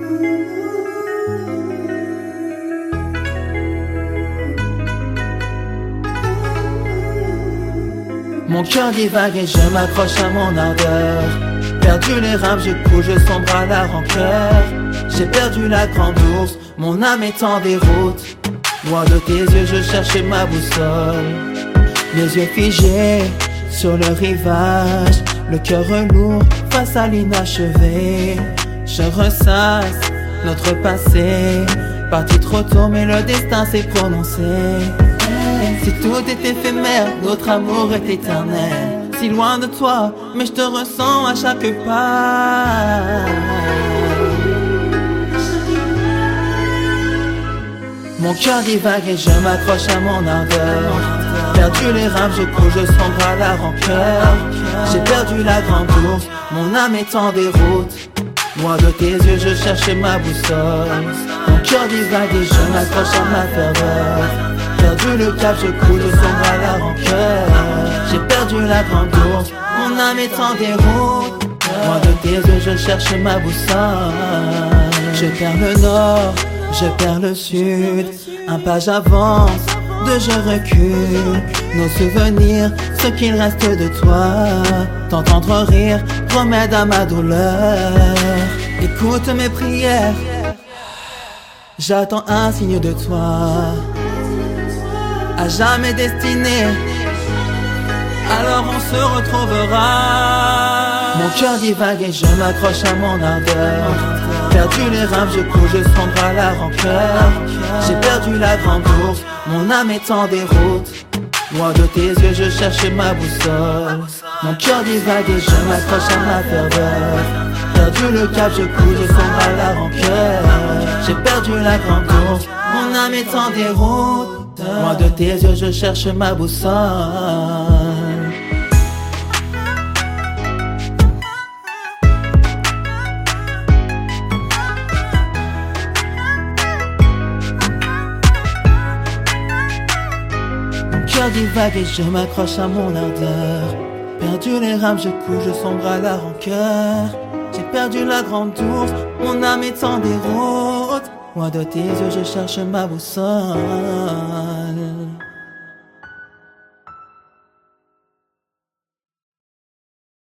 Mon cœur divague et je m'accroche à mon ardeur. Perdu les rames, je cours, je sombre à la rancœur. J'ai perdu la grande ours, mon âme est en déroute. Loin de tes yeux, je cherchais ma boussole. Les yeux figés sur le rivage, le cœur lourd face à l'inachevé. Je ressasse notre passé, parti trop tôt mais le destin s'est prononcé. Si tout est éphémère, notre amour est éternel. Si loin de toi, mais je te ressens à chaque pas. Mon cœur divague et je m'accroche à mon ardeur. Perdu les rames, je cours, je sombre à la rancœur. J'ai perdu la grande ours, mon âme est en déroute. Loin de tes yeux, je cherchais ma boussole. Mon cœur divague et je m'accroche à ma ferveur. Perdu le cap, je cours, je sombre à la rancœur. J'ai perdu la grande ours, mon âme est en déroute. Loin de tes yeux, je cherche ma boussole. Je perds le nord, je perds le sud. Un pas j'avance, deux je recule. Nos souvenirs, ce qu'il reste de toi. T'entendre rire, remède à ma douleur. Écoute mes prières, j'attends un signe de toi. À jamais destiné, alors on se retrouvera. Mon cœur divague et je m'accroche à mon ardeur. Perdu les rames, je cours, je sombre à la rancœur. J'ai perdu la grande ours, mon âme est en déroute. Loin de tes yeux, je cherche ma boussole. Mon cœur divague et je m'accroche à ma ferveur. Perdu le cap, je cours, je sombre à la rancœur. J'ai perdu la grande ours, mon âme est en déroute. Loin de tes yeux, je cherche ma boussole. Mon cœur divague et je m'accroche à mon ardeur. Perdu les rames, je cours, je sombre à la rancœur. J'ai perdu la grande ours, mon âme est en déroute. Loin de tes yeux, je cherche ma boussole.